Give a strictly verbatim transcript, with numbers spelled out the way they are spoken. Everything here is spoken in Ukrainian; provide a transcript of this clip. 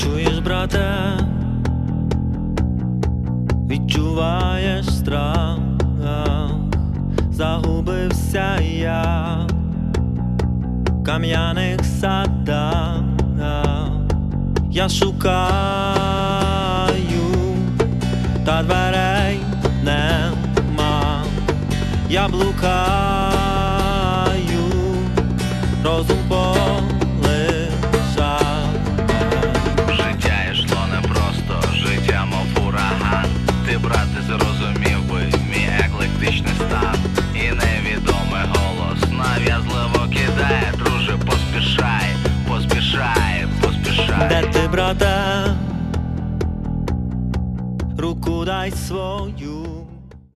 Чуєш, брате, відчуваєш страх, загубився я в кам'яних садах. Я шукаю, та дверей нема. Я блукаю, розум полишав. Життя йшло непросто, життя мов ураган. Ти, брате, зрозумів би мій еклектичний стан. І невідомий голос нав'язливо кидає: друже, поспішай, поспішай, поспішай. Де ти, брате? Руку дай свою.